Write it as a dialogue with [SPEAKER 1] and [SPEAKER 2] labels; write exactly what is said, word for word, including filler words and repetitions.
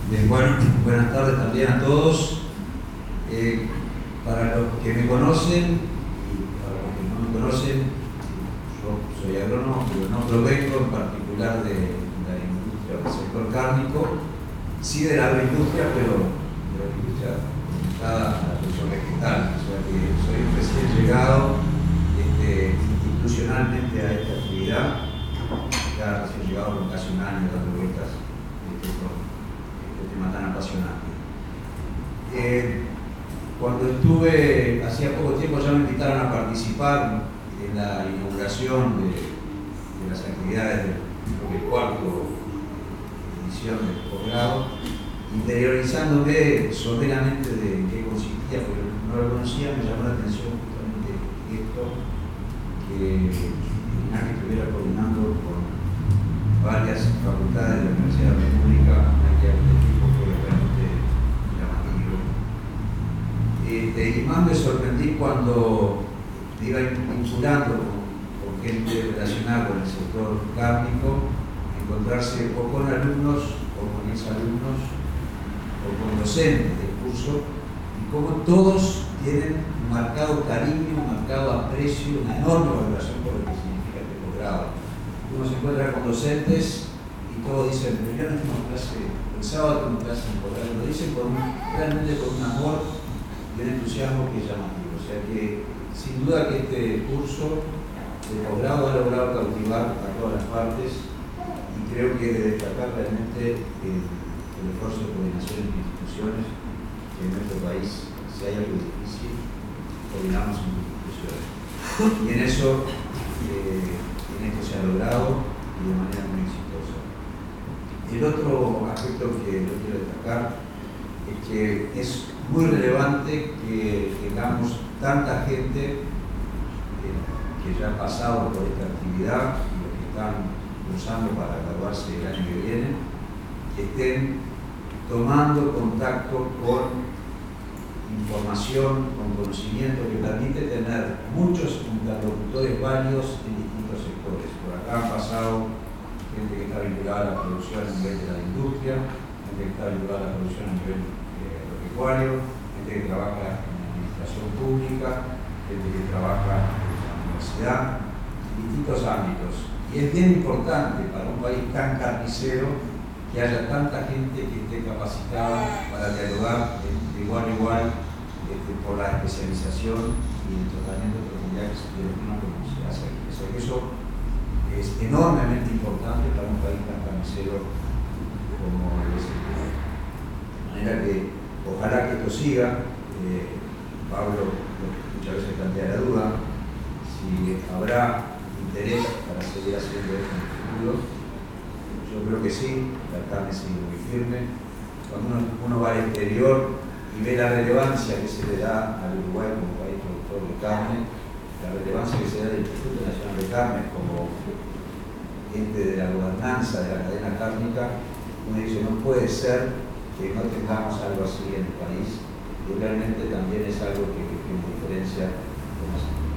[SPEAKER 1] Bien, bueno, buenas tardes también a todos. Eh, para los que me conocen y para los que no me conocen, yo soy agrónomo, pero no provengo en particular de la industria del sector cárnico, sí de la agroindustria, pero de la industria dedicada a la producción vegetal. O sea que soy recién llegado este, institucionalmente a esta actividad, ya recién llegado con casi un año dando vueltas este, con este tema tan apasionante. Eh, Cuando estuve, hacía poco tiempo ya me invitaron a participar en la inauguración de, de las actividades del de cuarto edición del posgrado, interiorizándome soberanamente de qué consistía, porque no lo conocía. Me llamó la atención justamente esto, que INACE estuviera coordinando con varias facultades de la Universidad República, que el equipo fue realmente llamativo. Este, y más me sorprendí cuando me iba vinculando con, con gente relacionada con el sector cárnico, encontrarse o con alumnos o con exalumnos o con docentes del curso, y cómo todos tienen un marcado cariño, un marcado aprecio, una enorme valoración por lo que significa este posgrado. Uno se encuentra con docentes y todos dicen, pero ya no tengo clase, el sábado tengo clase en posgrado, lo dicen con, realmente con un amor y un entusiasmo que es llamativo. O sea que sin duda que este curso de posgrado ha logrado cautivar a todas las partes, y creo que de destacar realmente el, el esfuerzo de coordinación entre instituciones, que en nuestro país, si hay algo difícil, coordinamos entre instituciones. Y en eso, eh, en esto se ha logrado y de manera muy exitosa. El otro aspecto que yo quiero destacar es que es muy relevante que tengamos tanta gente eh, que ya ha pasado por esta actividad y los que están cursando para graduarse el año que viene, que estén tomando contacto con información, con conocimiento que permite tener muchos interlocutores válidos en distintos sectores. Por acá han pasado gente que está vinculada a la producción a nivel de la industria, gente que está vinculada a la producción a nivel gente que trabaja en la administración pública, gente que trabaja en la universidad, en distintos ámbitos. Y es bien importante para un país tan carnicero que haya tanta gente que esté capacitada para dialogar de igual a igual este, por la especialización y el tratamiento de profundidad que se tiene uno como se hace aquí. O sea que eso es enormemente importante para un país tan carnicero como es el país. De manera que ojalá que esto siga. eh, Pablo muchas veces plantea la duda si habrá interés para seguir haciendo esto en el futuro. Yo creo que sí, la carne sigue muy firme. Cuando uno, uno va al exterior y ve la relevancia que se le da al Uruguay como país productor de carne, la relevancia que se da del Instituto Nacional de Carne como gente de la gobernanza de la cadena cárnica, uno dice, no puede ser que no tengamos algo así en el país, y realmente también es algo que, que nos diferencia como